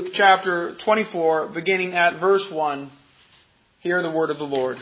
Luke chapter 24, beginning at verse 1. Hear the word of the Lord.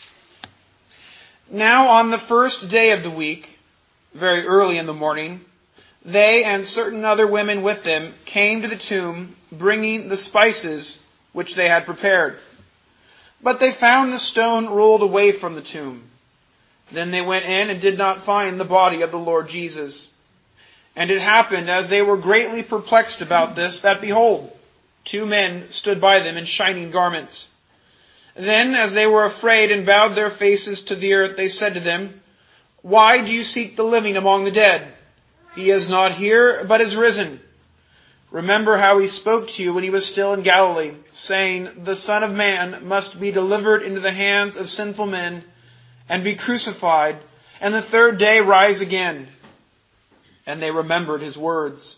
Now on the first day of the week, very early in the morning, they and certain other women with them came to the tomb, bringing the spices which they had prepared. But they found the stone rolled away from the tomb. Then they went in and did not find the body of the Lord Jesus. And it happened, as they were greatly perplexed about this, that behold, two men stood by them in shining garments. Then, as they were afraid and bowed their faces to the earth, they said to them, Why do you seek the living among the dead? He is not here, but is risen. Remember how he spoke to you when he was still in Galilee, saying, The Son of Man must be delivered into the hands of sinful men, and be crucified, and the third day rise again. And they remembered his words.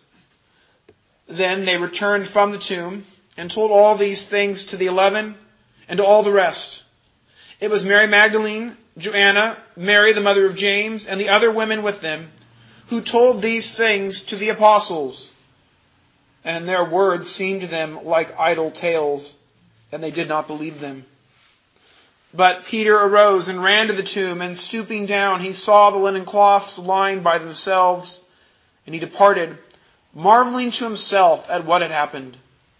Then they returned from the tomb, and told all these things to the 11, and to all the rest. It was Mary Magdalene, Joanna, Mary the mother of James, and the other women with them, who told these things to the apostles. And their words seemed to them like idle tales, and they did not believe them. But Peter arose and ran to the tomb, and stooping down, he saw the linen cloths lying by themselves, and he departed, marveling to himself at what had happened.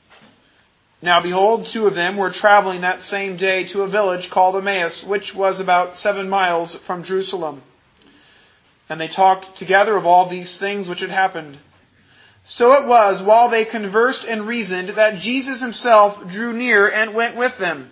Now behold, two of them were traveling that same day to a village called Emmaus, which was about 7 miles from Jerusalem. And they talked together of all these things which had happened. So it was, while they conversed and reasoned, that Jesus himself drew near and went with them.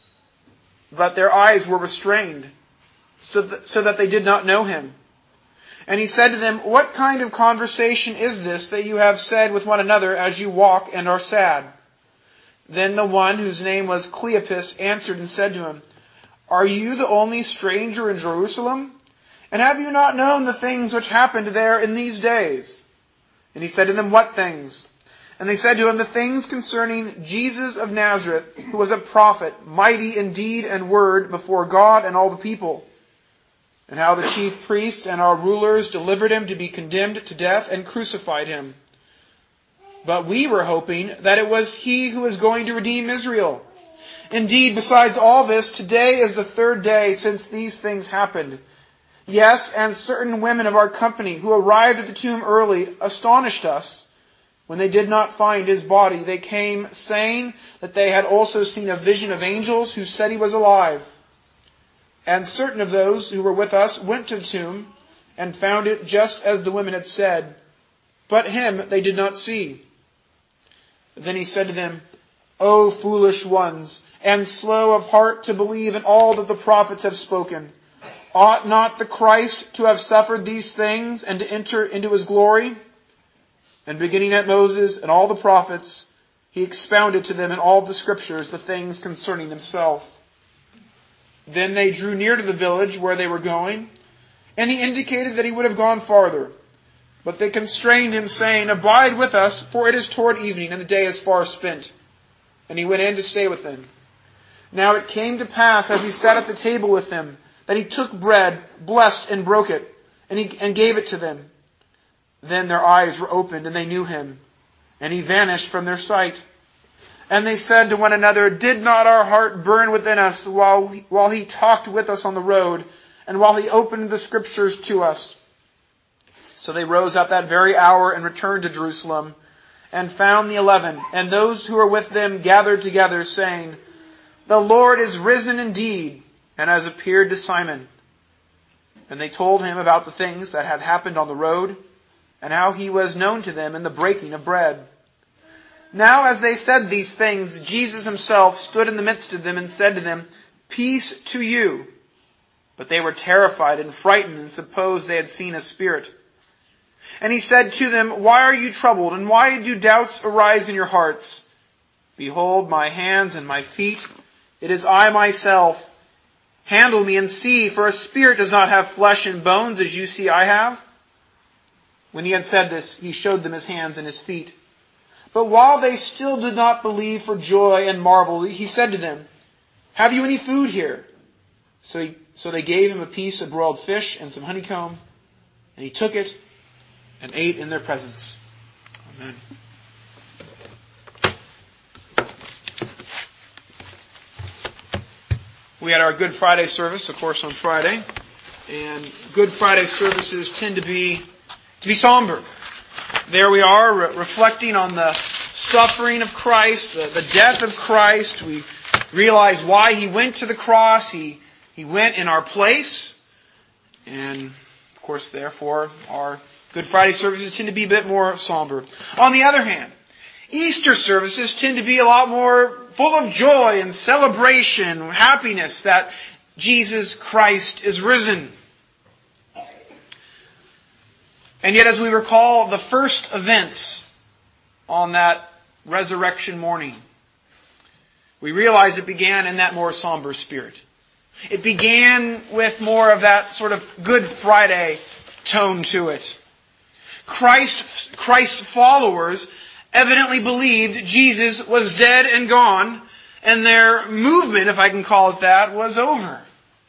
But their eyes were restrained, so that they did not know him. And he said to them, What kind of conversation is this that you have said with one another as you walk and are sad? Then the one whose name was Cleopas answered and said to him, Are you the only stranger in Jerusalem? And have you not known the things which happened there in these days? And he said to them, What things? And they said to him, The things concerning Jesus of Nazareth, who was a prophet, mighty in deed and word before God and all the people. And how the chief priests and our rulers delivered him to be condemned to death and crucified him. But we were hoping that it was he who was going to redeem Israel. Indeed, besides all this, today is the third day since these things happened. Yes, and certain women of our company who arrived at the tomb early astonished us. When they did not find his body, they came saying that they had also seen a vision of angels who said he was alive. And certain of those who were with us went to the tomb and found it just as the women had said, but him they did not see. Then he said to them, O foolish ones, and slow of heart to believe in all that the prophets have spoken. Ought not the Christ to have suffered these things and to enter into his glory? And beginning at Moses and all the prophets, he expounded to them in all the scriptures the things concerning himself. Then they drew near to the village where they were going, and he indicated that he would have gone farther. But they constrained him, saying, Abide with us, for it is toward evening, and the day is far spent. And he went in to stay with them. Now it came to pass, as he sat at the table with them, that he took bread, blessed and broke it, and gave it to them. Then their eyes were opened, and they knew him, and he vanished from their sight. And they said to one another, Did not our heart burn within us while he talked with us on the road, and while he opened the scriptures to us? So they rose up that very hour and returned to Jerusalem, and found the 11, and those who were with them gathered together, saying, The Lord is risen indeed, and has appeared to Simon. And they told him about the things that had happened on the road, and how he was known to them in the breaking of bread. Now as they said these things, Jesus himself stood in the midst of them and said to them, Peace to you. But they were terrified and frightened and supposed they had seen a spirit. And he said to them, Why are you troubled, and why do doubts arise in your hearts? Behold my hands and my feet, it is I myself. Handle me and see, for a spirit does not have flesh and bones as you see I have. When he had said this, he showed them his hands and his feet. But while they still did not believe for joy and marvel, he said to them, Have you any food here? So they gave him a piece of broiled fish and some honeycomb, and he took it and ate in their presence. Amen. We had our Good Friday service, of course, on Friday. And Good Friday services tend to be somber. There we are, reflecting on the suffering of Christ, the death of Christ. We realize why He went to the cross. He went in our place. And, of course, therefore, our Good Friday services tend to be a bit more somber. On the other hand, Easter services tend to be a lot more full of joy and celebration, happiness that Jesus Christ is risen. And yet, as we recall the first events on that resurrection morning, we realize it began in that more somber spirit. It began with more of that sort of Good Friday tone to it. Christ's followers evidently believed Jesus was dead and gone, and their movement, if I can call it that, was over.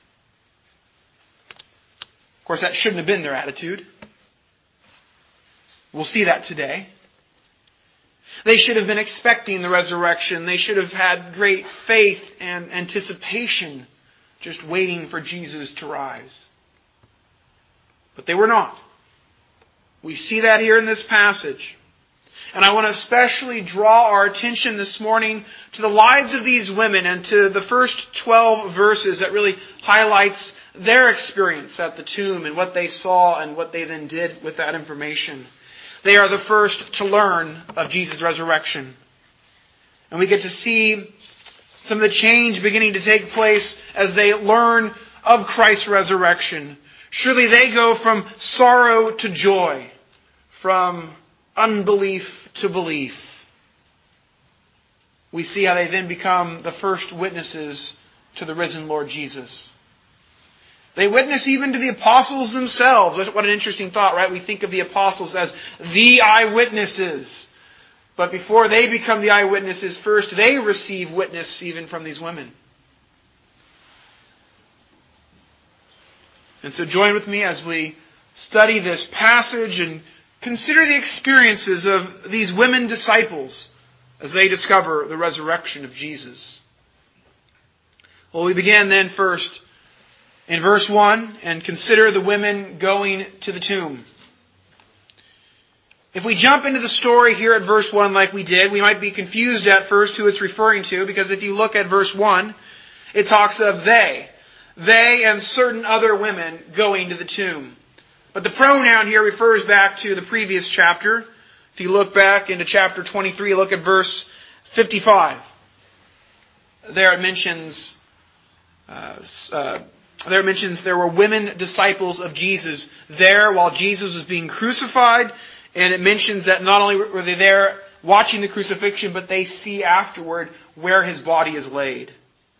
Of course, that shouldn't have been their attitude. We'll see that today. They should have been expecting the resurrection. They should have had great faith and anticipation, just waiting for Jesus to rise. But they were not. We see that here in this passage. And I want to especially draw our attention this morning to the lives of these women and to the first 12 verses that really highlights their experience at the tomb and what they saw and what they then did with that information. They are the first to learn of Jesus' resurrection. And we get to see some of the change beginning to take place as they learn of Christ's resurrection. Surely they go from sorrow to joy, from unbelief to belief. We see how they then become the first witnesses to the risen Lord Jesus. They witness even to the apostles themselves. What an interesting thought, right? We think of the apostles as the eyewitnesses. But before they become the eyewitnesses, first they receive witness even from these women. And so join with me as we study this passage and consider the experiences of these women disciples as they discover the resurrection of Jesus. Well, we begin then first in verse 1 and consider the women going to the tomb. If we jump into the story here at verse 1 like we did, we might be confused at first who it's referring to, because if you look at verse 1, it talks of they and certain other women going to the tomb. But the pronoun here refers back to the previous chapter. If you look back into chapter 23, look at verse 55. There it mentions there were women disciples of Jesus there while Jesus was being crucified. And it mentions that not only were they there watching the crucifixion, but they see afterward where His body is laid.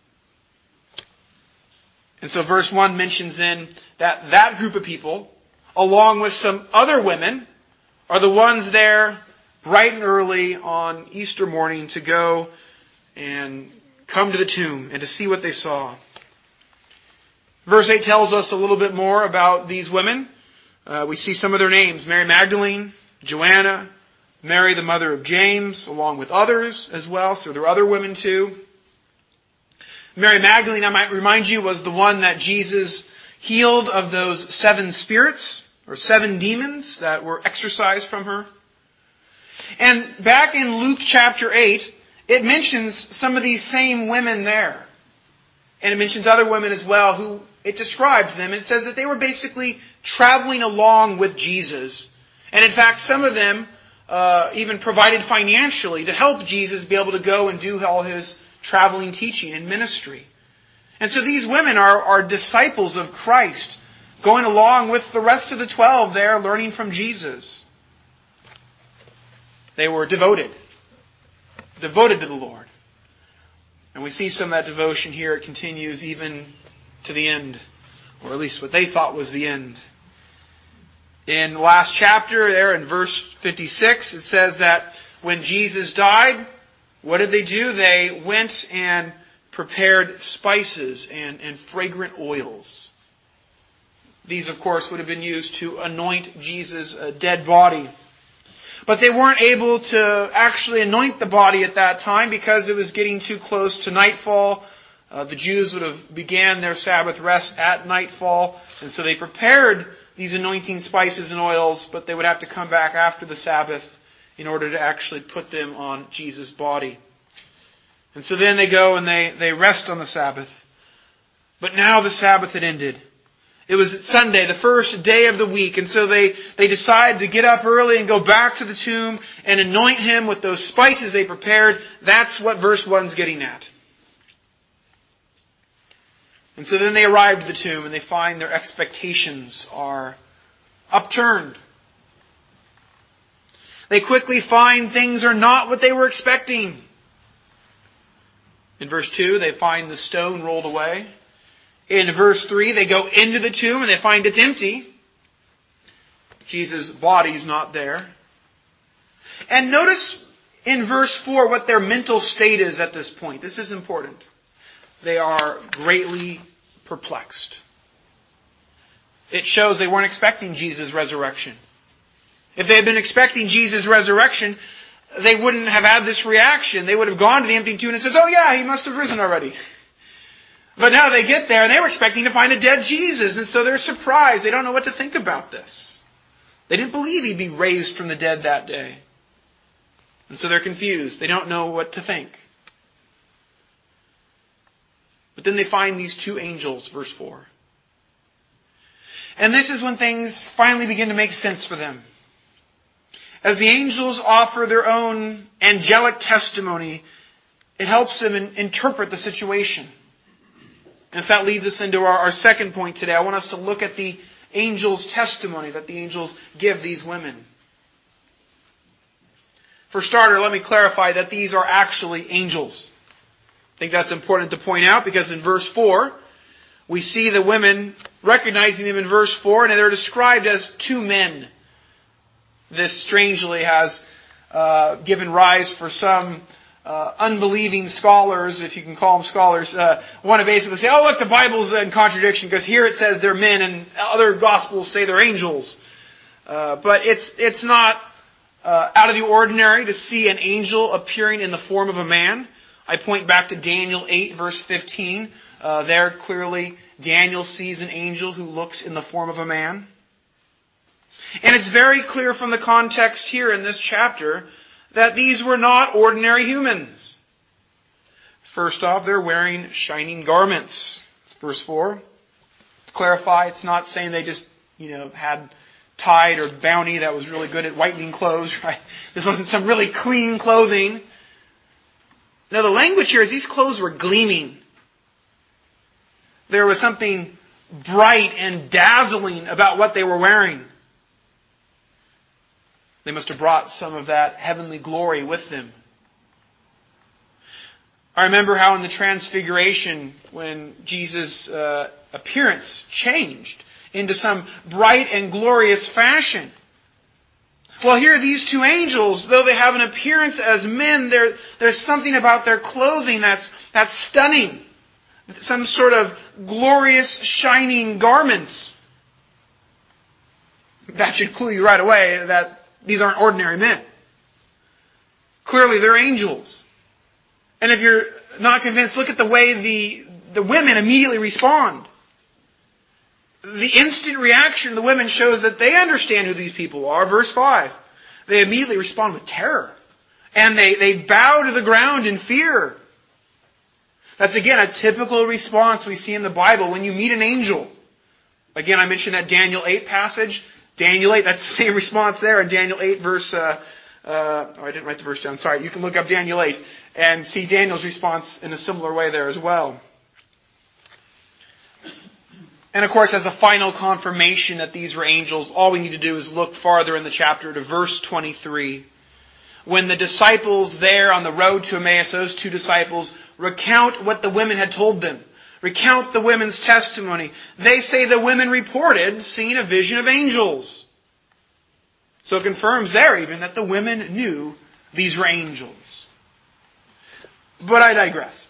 And so verse 1 mentions then that group of people, along with some other women, are the ones there bright and early on Easter morning to go and come to the tomb and to see what they saw. Verse 8 tells us a little bit more about these women. We see some of their names: Mary Magdalene, Joanna, Mary the mother of James, along with others as well. So there are other women too. Mary Magdalene, I might remind you, was the one that Jesus healed of those 7 spirits, or 7 demons that were exorcised from her. And back in Luke chapter 8, it mentions some of these same women there. And it mentions other women as well who it describes them. It says that they were basically traveling along with Jesus. And in fact, some of them even provided financially to help Jesus be able to go and do all His traveling teaching and ministry. And so these women are disciples of Christ, going along with the rest of the 12 there, learning from Jesus. They were devoted to the Lord. And we see some of that devotion here. It continues even to the end, or at least what they thought was the end. In the last chapter, there in verse 56, it says that when Jesus died, what did they do? They went and prepared spices and fragrant oils. These, of course, would have been used to anoint Jesus' dead body. But they weren't able to actually anoint the body at that time because it was getting too close to nightfall. The Jews would have began their Sabbath rest at nightfall, and so they prepared these anointing spices and oils, but they would have to come back after the Sabbath in order to actually put them on Jesus' body. And so then they go and they rest on the Sabbath. But now the Sabbath had ended. It was Sunday, the first day of the week, and so they decide to get up early and go back to the tomb and anoint him with those spices they prepared. That's what verse 1's getting at. And so then they arrive at the tomb and they find their expectations are upturned. They quickly find things are not what they were expecting. In verse 2, they find the stone rolled away. In verse 3, they go into the tomb and they find it's empty. Jesus' body's not there. And notice in verse 4 what their mental state is at this point. This is important. They are greatly perplexed. It shows they weren't expecting Jesus' resurrection. If they had been expecting Jesus' resurrection, they wouldn't have had this reaction. They would have gone to the empty tomb and said, "Oh yeah, he must have risen already." But now they get there and they were expecting to find a dead Jesus, and so they're surprised. They don't know what to think about this. They didn't believe he'd be raised from the dead that day. And so they're confused. They don't know what to think. But then they find these two angels, verse 4. And this is when things finally begin to make sense for them. As the angels offer their own angelic testimony, it helps them interpret the situation. And if that leads us into our second point today, I want us to look at the angels' testimony that the angels give these women. For starter, let me clarify that these are actually angels. I think that's important to point out because in verse 4, we see the women recognizing them in verse 4, and they're described as two men. This strangely has given rise for some unbelieving scholars, if you can call them scholars, want to basically say, "Oh, look, the Bible's in contradiction because here it says they're men and other Gospels say they're angels." But it's not out of the ordinary to see an angel appearing in the form of a man. I point back to Daniel 8, verse 15. There clearly Daniel sees an angel who looks in the form of a man. And it's very clear from the context here in this chapter that these were not ordinary humans. First off, they're wearing shining garments. It's verse 4. To clarify, it's not saying they just, had Tide or Bounty that was really good at whitening clothes, right? This wasn't some really clean clothing. No, the language here is these clothes were gleaming. There was something bright and dazzling about what they were wearing. They must have brought some of that heavenly glory with them. I remember how in the Transfiguration, when Jesus' appearance changed into some bright and glorious fashion. Well, here these two angels, though they have an appearance as men, there's something about their clothing that's stunning. Some sort of glorious, shining garments. That should clue you right away that these aren't ordinary men. Clearly, they're angels. And if you're not convinced, look at the way the women immediately respond. The instant reaction of the women shows that they understand who these people are. Verse 5. They immediately respond with terror. And they bow to the ground in fear. That's again a typical response we see in the Bible when you meet an angel. Again, I mentioned that Daniel 8 passage. Daniel 8, that's the same response there in Daniel 8 verse... I didn't write the verse down. Sorry, you can look up Daniel 8 and see Daniel's response in a similar way there as well. And of course, as a final confirmation that these were angels, all we need to do is look farther in the chapter to verse 23. When the disciples there on the road to Emmaus, those two disciples, recount what the women had told them. Recount the women's testimony. They say the women reported seeing a vision of angels. So it confirms there even that the women knew these were angels. But I digress.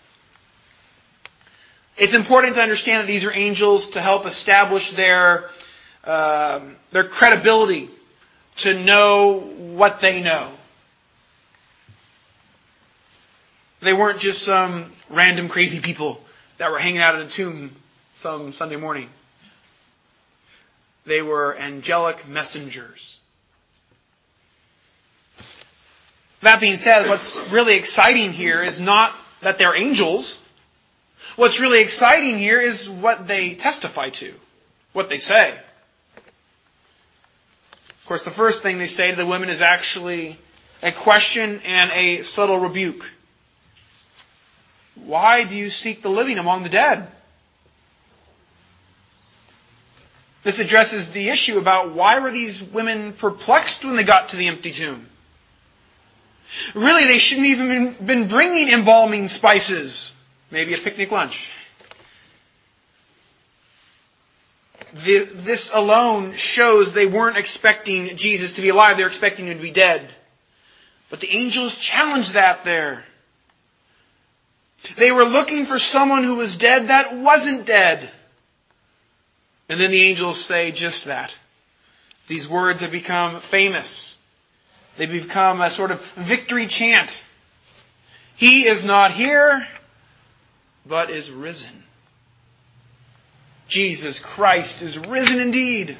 It's important to understand that these are angels to help establish their credibility, to know what they know. They weren't just some random crazy people that were hanging out in a tomb some Sunday morning. They were angelic messengers. That being said, what's really exciting here is not that they're angels. What's really exciting here is what they testify to, what they say. Of course, the first thing they say to the women is actually a question and a subtle rebuke. Why do you seek the living among the dead? This addresses the issue about why were these women perplexed when they got to the empty tomb? Really, they shouldn't even been bringing embalming spices. Maybe a picnic lunch. This alone shows they weren't expecting Jesus to be alive. They were expecting Him to be dead. But the angels challenged that there. They were looking for someone who was dead that wasn't dead. And then the angels say just that. These words have become famous. They become a sort of victory chant. He is not here, but is risen. Jesus Christ is risen indeed.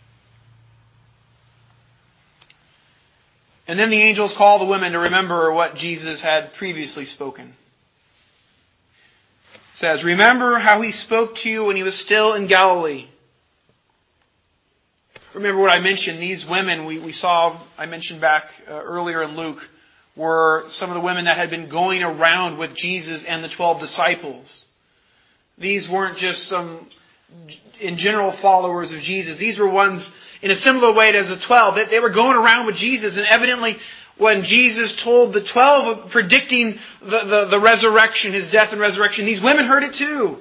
And then the angels call the women to remember what Jesus had previously spoken. It says, remember how He spoke to you when He was still in Galilee. Remember what I mentioned. These women I mentioned back earlier in Luke, were some of the women that had been going around with Jesus and the 12 disciples. These weren't just some, in general, followers of Jesus. These were ones in a similar way as the 12. They were going around with Jesus, and evidently when Jesus told the 12, predicting the resurrection, His death and resurrection, these women heard it too.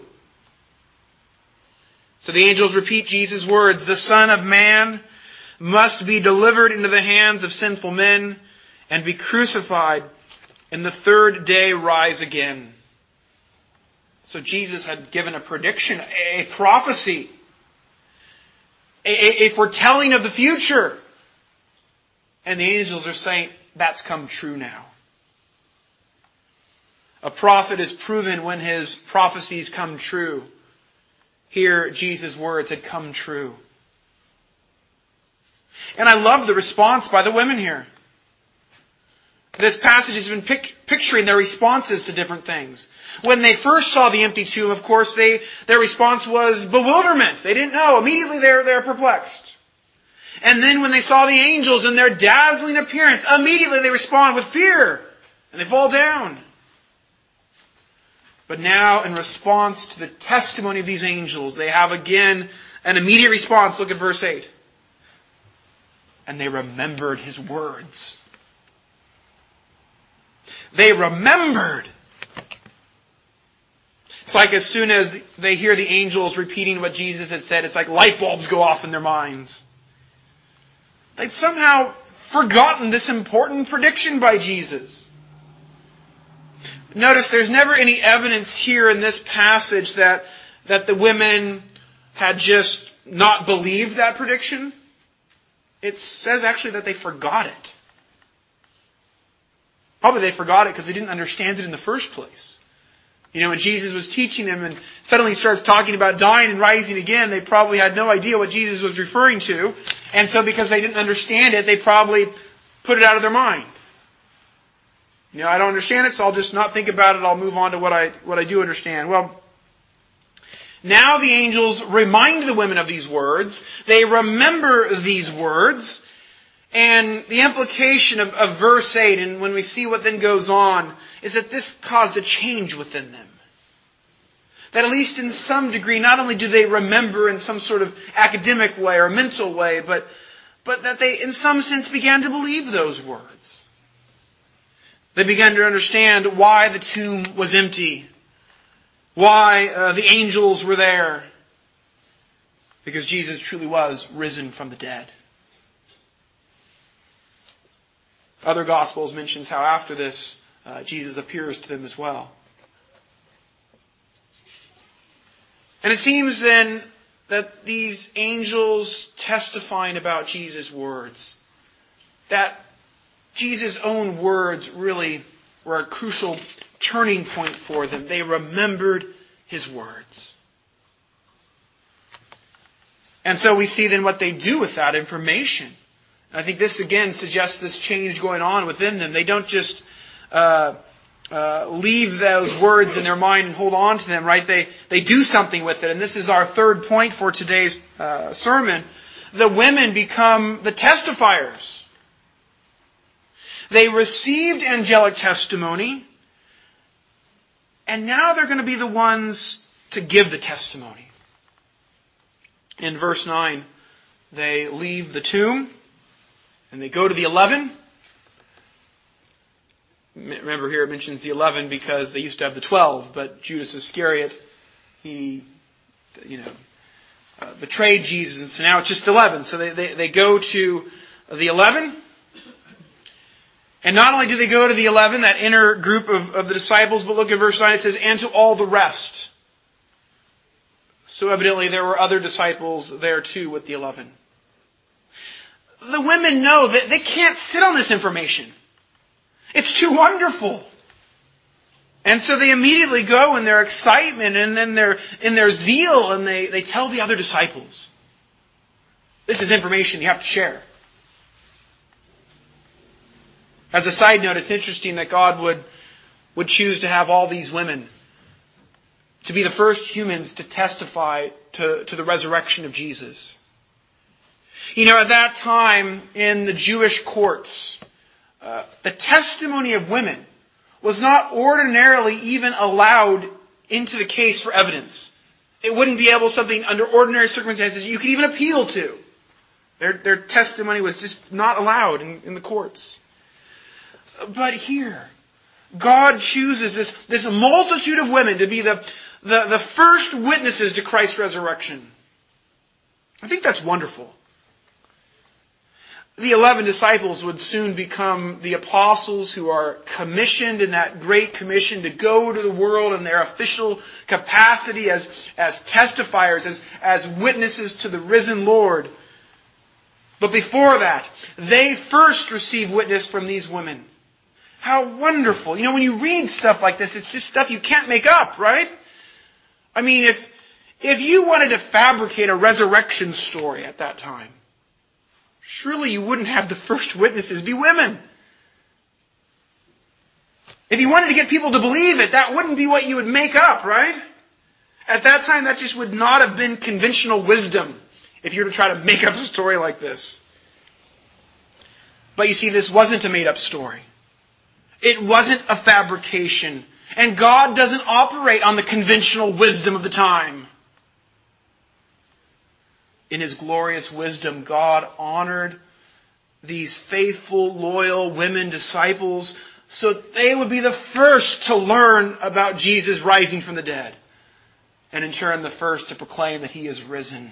So the angels repeat Jesus' words, the Son of Man must be delivered into the hands of sinful men and be crucified, and the third day rise again. So Jesus had given a prediction, a prophecy, a foretelling of the future. And the angels are saying, that's come true now. A prophet is proven when his prophecies come true. Here, Jesus' words had come true. And I love the response by the women here. This passage has been picturing their responses to different things. When they first saw the empty tomb, of course, their response was bewilderment. They didn't know. Immediately they're perplexed. And then when they saw the angels in their dazzling appearance, immediately they respond with fear. And they fall down. But now, in response to the testimony of these angels, they have again an immediate response. Look at verse 8. And they remembered His words. They remembered. It's like as soon as they hear the angels repeating what Jesus had said, it's like light bulbs go off in their minds. They'd somehow forgotten this important prediction by Jesus. Notice there's never any evidence here in this passage that the women had just not believed that prediction. It says actually that they forgot it. Probably they forgot it because they didn't understand it in the first place. You know, when Jesus was teaching them and suddenly he starts talking about dying and rising again, they probably had no idea what Jesus was referring to. And so because they didn't understand it, they probably put it out of their mind. You know, I don't understand it, so I'll just not think about it. I'll move on to what I do understand. Well, now the angels remind the women of these words. They remember these words. And the implication of verse 8, and when we see what then goes on, is that this caused a change within them. That at least in some degree, not only do they remember in some sort of academic way or mental way, but that they in some sense began to believe those words. They began to understand why the tomb was empty. Why the angels were there. Because Jesus truly was risen from the dead. Other Gospels mentions how after this, Jesus appears to them as well. And it seems then that these angels testifying about Jesus' words, that Jesus' own words really were a crucial turning point for them. They remembered His words. And so we see then what they do with that information. And I think this again suggests this change going on within them. They don't just leave those words in their mind and hold on to them, right? They do something with it. And this is our third point for today's sermon. The women become the testifiers. They received angelic testimony, and now they're going to be the ones to give the testimony. In verse 9, they leave the tomb, and they go to the 11. Remember here it mentions the 11 because they used to have the 12, but Judas Iscariot, he, betrayed Jesus, and so now it's just 11. So they go to the 11. And not only do they go to the 11, that inner group of the disciples, but look at verse 9, it says, and to all the rest. So evidently there were other disciples there too with the 11. The women know that they can't sit on this information. It's too wonderful. And so they immediately go in their excitement and then in their zeal, and they tell the other disciples, this is information you have to share. As a side note, it's interesting that God would choose to have all these women to be the first humans to testify to the resurrection of Jesus. At that time in the Jewish courts, the testimony of women was not ordinarily even allowed into the case for evidence. It wouldn't be able something under ordinary circumstances you could even appeal to. Their testimony was just not allowed in the courts. But here, God chooses this multitude of women to be the first witnesses to Christ's resurrection. I think that's wonderful. The 11 disciples would soon become the apostles who are commissioned in that great commission to go to the world in their official capacity as testifiers, as witnesses to the risen Lord. But before that, they first receive witness from these women. How wonderful. When you read stuff like this, it's just stuff you can't make up, right? I mean, if you wanted to fabricate a resurrection story at that time, surely you wouldn't have the first witnesses be women. If you wanted to get people to believe it, that wouldn't be what you would make up, right? At that time, that just would not have been conventional wisdom if you were to try to make up a story like this. But you see, this wasn't a made-up story. It wasn't a fabrication. And God doesn't operate on the conventional wisdom of the time. In His glorious wisdom, God honored these faithful, loyal women disciples so that they would be the first to learn about Jesus rising from the dead. And in turn, the first to proclaim that He is risen.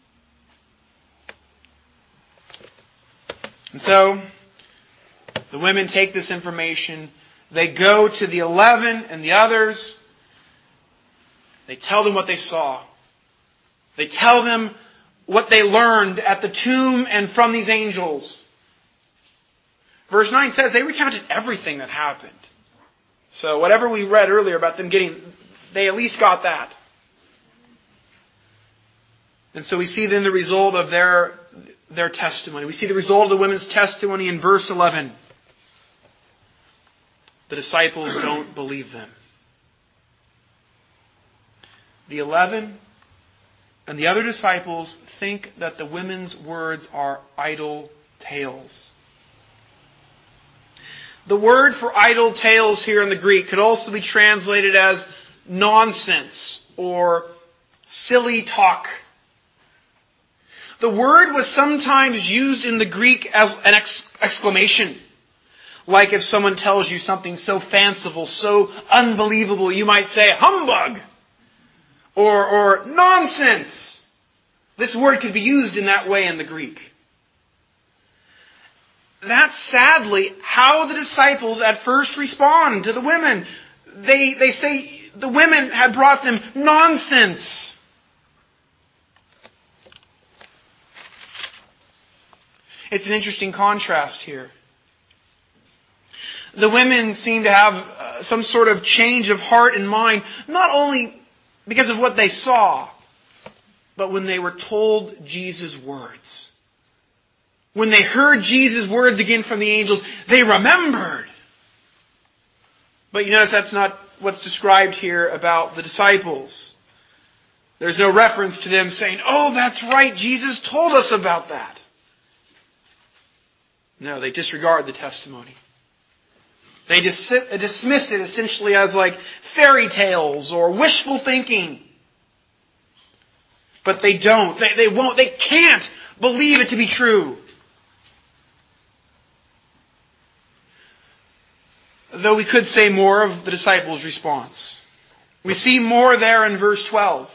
And so, the women take this information. They go to the 11 and the others. They tell them what they saw. They tell them what they learned at the tomb and from these angels. Verse 9 says they recounted everything that happened. So whatever we read earlier about them getting, they at least got that. And so we see then the result of their testimony. We see the result of the women's testimony in verse 11. The disciples don't believe them. The 11 and the other disciples think that the women's words are idle tales. The word for idle tales here in the Greek could also be translated as nonsense or silly talk. The word was sometimes used in the Greek as an exclamation. Like if someone tells you something so fanciful, so unbelievable, you might say, humbug! Or nonsense! This word could be used in that way in the Greek. That's sadly how the disciples at first respond to the women. They say the women had brought them nonsense. It's an interesting contrast here. The women seem to have some sort of change of heart and mind, not only because of what they saw, but when they were told Jesus' words. When they heard Jesus' words again from the angels, they remembered. But you notice that's not what's described here about the disciples. There's no reference to them saying, "Oh, that's right, Jesus told us about that." No, they disregard the testimony. They dismiss it essentially as like fairy tales or wishful thinking. But they don't. They won't. They can't believe it to be true. Though we could say more of the disciples' response. We see more there in verse 12.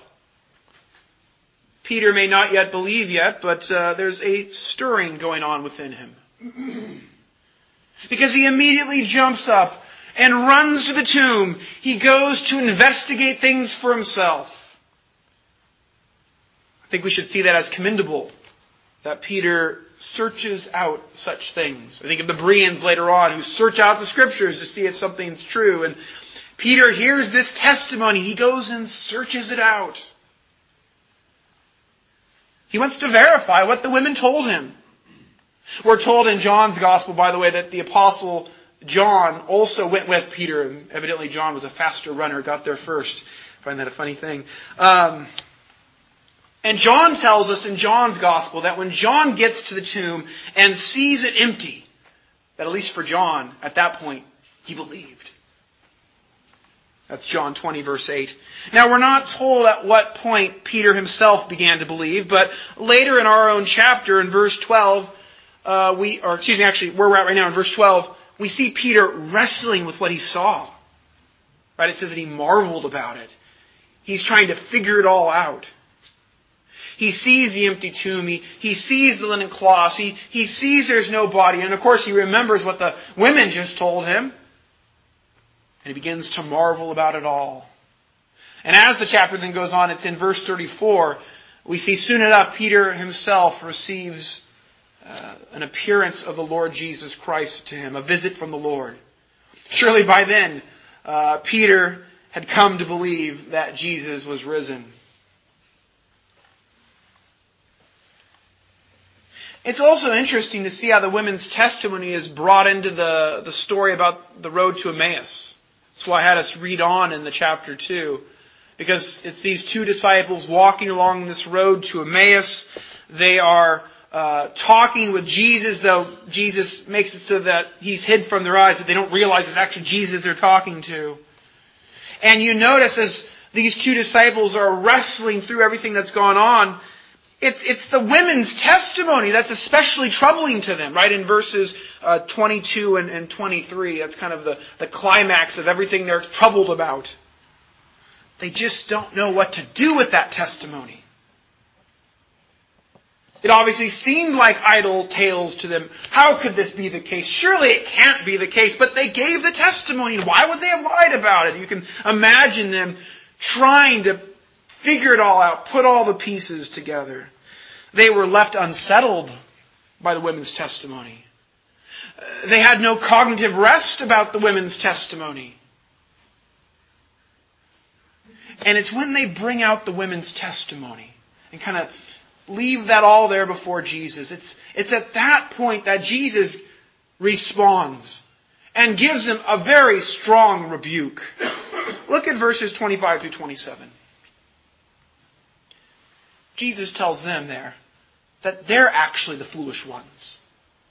Peter may not yet believe yet, but there's a stirring going on within him. Because he immediately jumps up and runs to the tomb. He goes to investigate things for himself. I think we should see that as commendable, that Peter searches out such things. I think of the Bereans later on who search out the Scriptures to see if something's true. And Peter hears this testimony. He goes and searches it out. He wants to verify what the women told him. We're told in John's Gospel, by the way, that the Apostle John also went with Peter. And evidently John was a faster runner, got there first. I find that a funny thing. And John tells us in John's Gospel that when John gets to the tomb and sees it empty, that at least for John, at that point, he believed. That's John 20, verse 8. Now, we're not told at what point Peter himself began to believe, but later in our own chapter, in verse 12, where we're at right now in verse 12, we see Peter wrestling with what he saw. Right? It says that he marveled about it. He's trying to figure it all out. He sees the empty tomb. He sees the linen cloths. He sees there's no body. And of course he remembers what the women just told him. And he begins to marvel about it all. And as the chapter then goes on, it's in verse 34, we see soon enough Peter himself receives an appearance of the Lord Jesus Christ to him, a visit from the Lord. Surely by then, Peter had come to believe that Jesus was risen. It's also interesting to see how the women's testimony is brought into the story about the road to Emmaus. That's why I had us read on in the chapter 2. Because it's these two disciples walking along this road to Emmaus. They are talking with Jesus, though Jesus makes it so that he's hid from their eyes, that they don't realize it's actually Jesus they're talking to. And you notice as these two disciples are wrestling through everything that's gone on, it's the women's testimony that's especially troubling to them, right? In verses 22 and 23, that's kind of the climax of everything they're troubled about. They just don't know what to do with that testimony. It obviously seemed like idle tales to them. How could this be the case? Surely it can't be the case. But they gave the testimony. Why would they have lied about it? You can imagine them trying to figure it all out, put all the pieces together. They were left unsettled by the women's testimony. They had no cognitive rest about the women's testimony. And it's when they bring out the women's testimony and kind of leave that all there before Jesus. It's at that point that Jesus responds and gives them a very strong rebuke. Look at verses 25 through 27. Jesus tells them there that they're actually the foolish ones.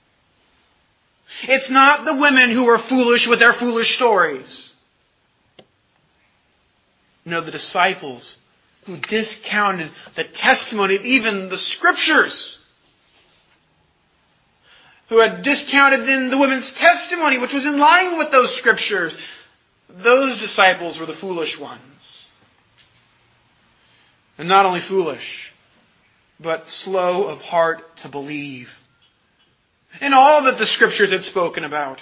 It's not the women who are foolish with their foolish stories. No, the disciples who discounted the testimony of even the Scriptures. Who had discounted then the women's testimony, which was in line with those Scriptures. Those disciples were the foolish ones. And not only foolish, but slow of heart to believe. And all that the Scriptures had spoken about.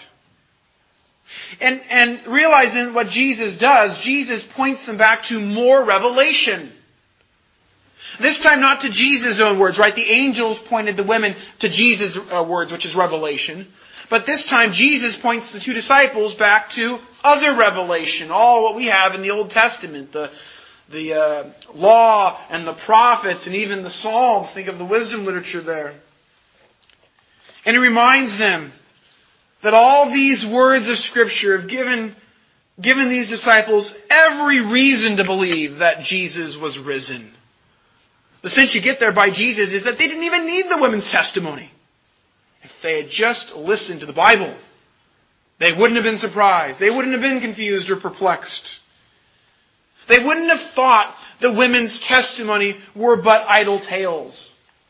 And realizing what Jesus does, Jesus points them back to more revelation. This time not to Jesus' own words, right? The angels pointed the women to Jesus' words, which is revelation. But this time Jesus points the two disciples back to other revelation. All what we have in the Old Testament. the law and the prophets and even the Psalms. Think of the wisdom literature there. And he reminds them that all these words of Scripture have given these disciples every reason to believe that Jesus was risen. The sense you get there by Jesus is that they didn't even need the women's testimony. If they had just listened to the Bible, they wouldn't have been surprised. They wouldn't have been confused or perplexed. They wouldn't have thought the women's testimony were but idle tales.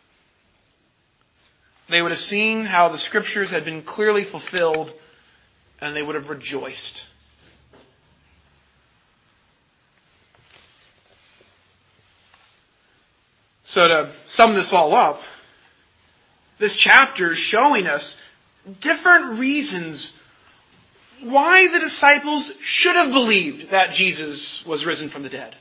They would have seen how the Scriptures had been clearly fulfilled, and they would have rejoiced. So to sum this all up, this chapter is showing us different reasons why the disciples should have believed that Jesus was risen from the dead.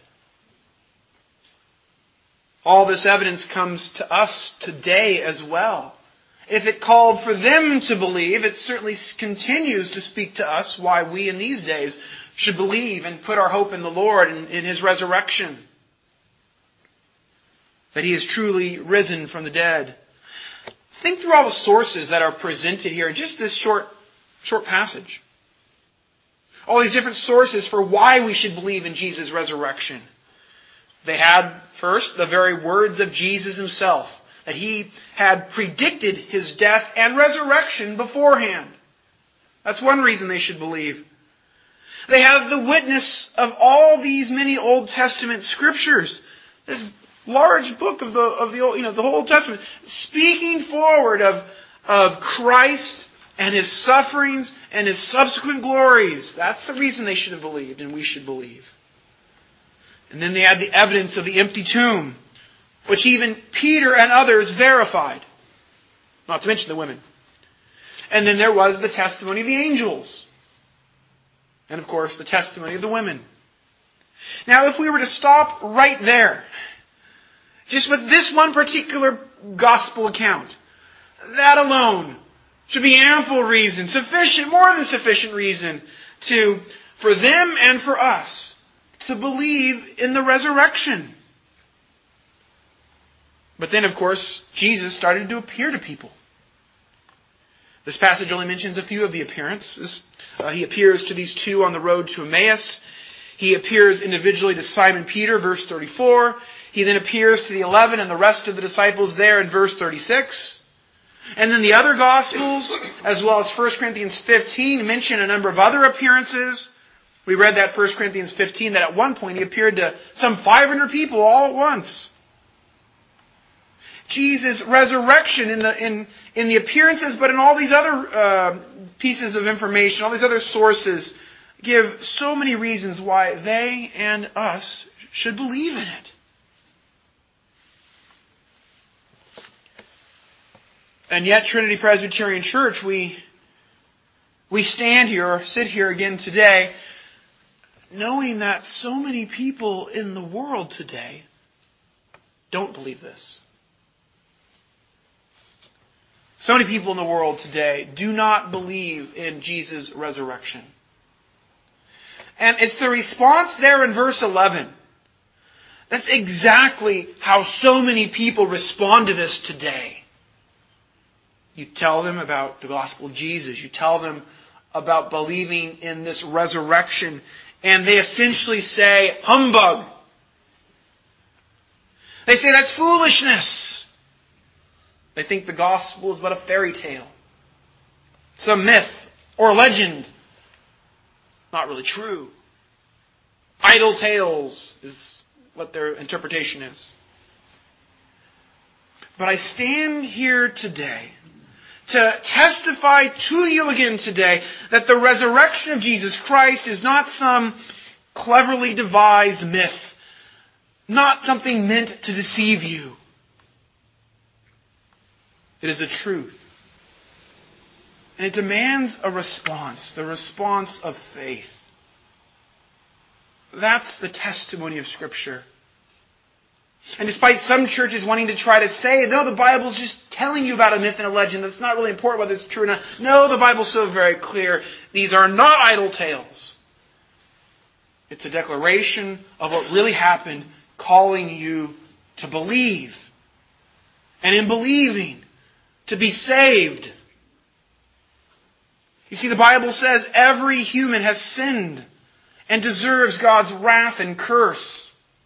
All this evidence comes to us today as well. If it called for them to believe, it certainly continues to speak to us why we in these days should believe and put our hope in the Lord and in His resurrection. That He is truly risen from the dead. Think through all the sources that are presented here in just this short passage. All these different sources for why we should believe in Jesus' resurrection. They had, first, the very words of Jesus Himself, that He had predicted His death and resurrection beforehand. That's one reason they should believe. They have the witness of all these many Old Testament Scriptures. This large book of the whole Old Testament, speaking forward of Christ and His sufferings and His subsequent glories. That's the reason they should have believed, and we should believe. And then they had the evidence of the empty tomb, which even Peter and others verified. Not to mention the women. And then there was the testimony of the angels. And of course, the testimony of the women. Now, if we were to stop right there, just with this one particular gospel account, that alone should be ample reason, sufficient, more than sufficient reason, for them and for us to believe in the resurrection. But then, of course, Jesus started to appear to people. This passage only mentions a few of the appearances. He appears to these two on the road to Emmaus. He appears individually to Simon Peter, verse 34. He then appears to the 11 and the rest of the disciples there in verse 36. And then the other Gospels, as well as 1 Corinthians 15, mention a number of other appearances. We read that 1 Corinthians 15, that at one point He appeared to some 500 people all at once. Jesus' resurrection in the appearances, but in all these other pieces of information, all these other sources, give so many reasons why they and us should believe in it. And yet, Trinity Presbyterian Church, we stand here, or sit here again today, knowing that so many people in the world today don't believe this. So many people in the world today do not believe in Jesus' resurrection. And it's the response there in verse 11. That's exactly how so many people respond to this today. You tell them about the gospel of Jesus. You tell them about believing in this resurrection. And they essentially say, humbug. They say that's foolishness. They think the gospel is but a fairy tale. Some myth or legend. Not really true. Idle tales is what their interpretation is. But I stand here today to testify to you again today that the resurrection of Jesus Christ is not some cleverly devised myth, not something meant to deceive you. It is the truth. And it demands a response, the response of faith. That's the testimony of Scripture. And despite some churches wanting to try to say, no, the Bible's just telling you about a myth and a legend, that's not really important whether it's true or not. No, the Bible's so very clear. These are not idle tales. It's a declaration of what really happened, calling you to believe. And in believing, to be saved. You see, the Bible says every human has sinned and deserves God's wrath and curse.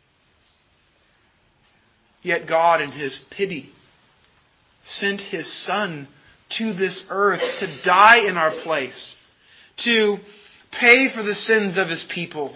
Yet God, in His pity, sent His Son to this earth to die in our place, to pay for the sins of His people.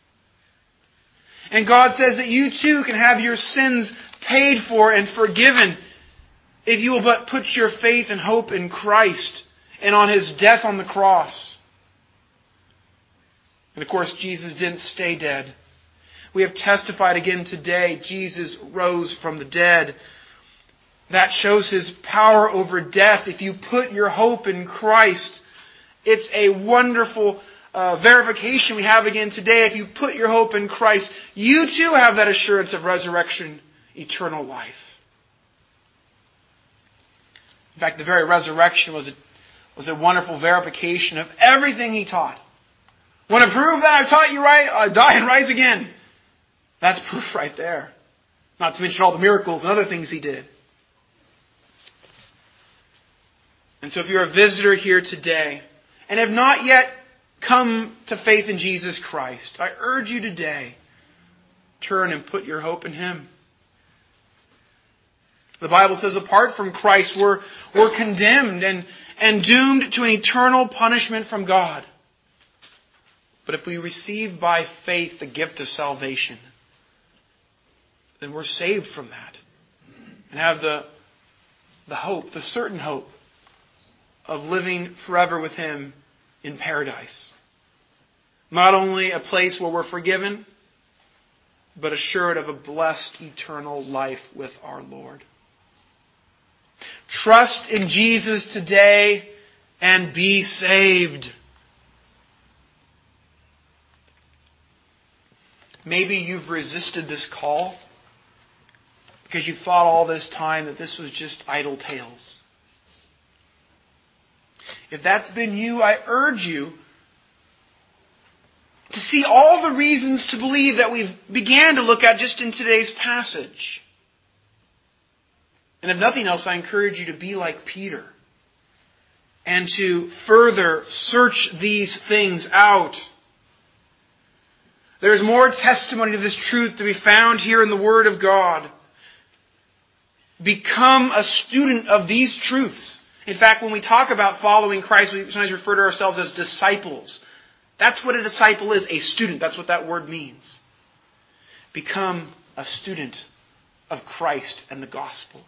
And God says that you too can have your sins paid for and forgiven if you will but put your faith and hope in Christ and on His death on the cross. And of course, Jesus didn't stay dead. We have testified again today, Jesus rose from the dead. That shows His power over death. If you put your hope in Christ, it's a wonderful verification we have again today. If you put your hope in Christ, you too have that assurance of resurrection, eternal life. In fact, the very resurrection was a wonderful verification of everything He taught. Want to prove that I've taught you right? Die and rise again. That's proof right there. Not to mention all the miracles and other things He did. And so if you're a visitor here today and have not yet come to faith in Jesus Christ, I urge you today, turn and put your hope in Him. The Bible says apart from Christ, we're condemned and doomed to an eternal punishment from God. But if we receive by faith the gift of salvation, then we're saved from that. And have the hope, the certain hope, of living forever with Him in paradise. Not only a place where we're forgiven, but assured of a blessed eternal life with our Lord. Trust in Jesus today and be saved. Maybe you've resisted this call because you thought all this time that this was just idle tales. If that's been you, I urge you to see all the reasons to believe that we've began to look at just in today's passage. And if nothing else, I encourage you to be like Peter and to further search these things out. There's more testimony to this truth to be found here in the Word of God. Become a student of these truths. In fact, when we talk about following Christ, we sometimes refer to ourselves as disciples. That's what a disciple is, a student. That's what that word means. Become a student of Christ and the gospel.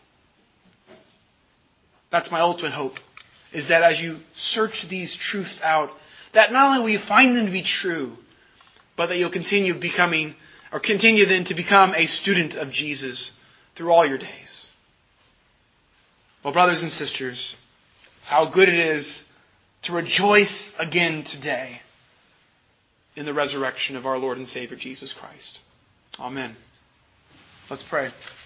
That's my ultimate hope, is that as you search these truths out, that not only will you find them to be true, but that you'll continue then to become a student of Jesus through all your days. Well, brothers and sisters, how good it is to rejoice again today in the resurrection of our Lord and Savior Jesus Christ. Amen. Let's pray.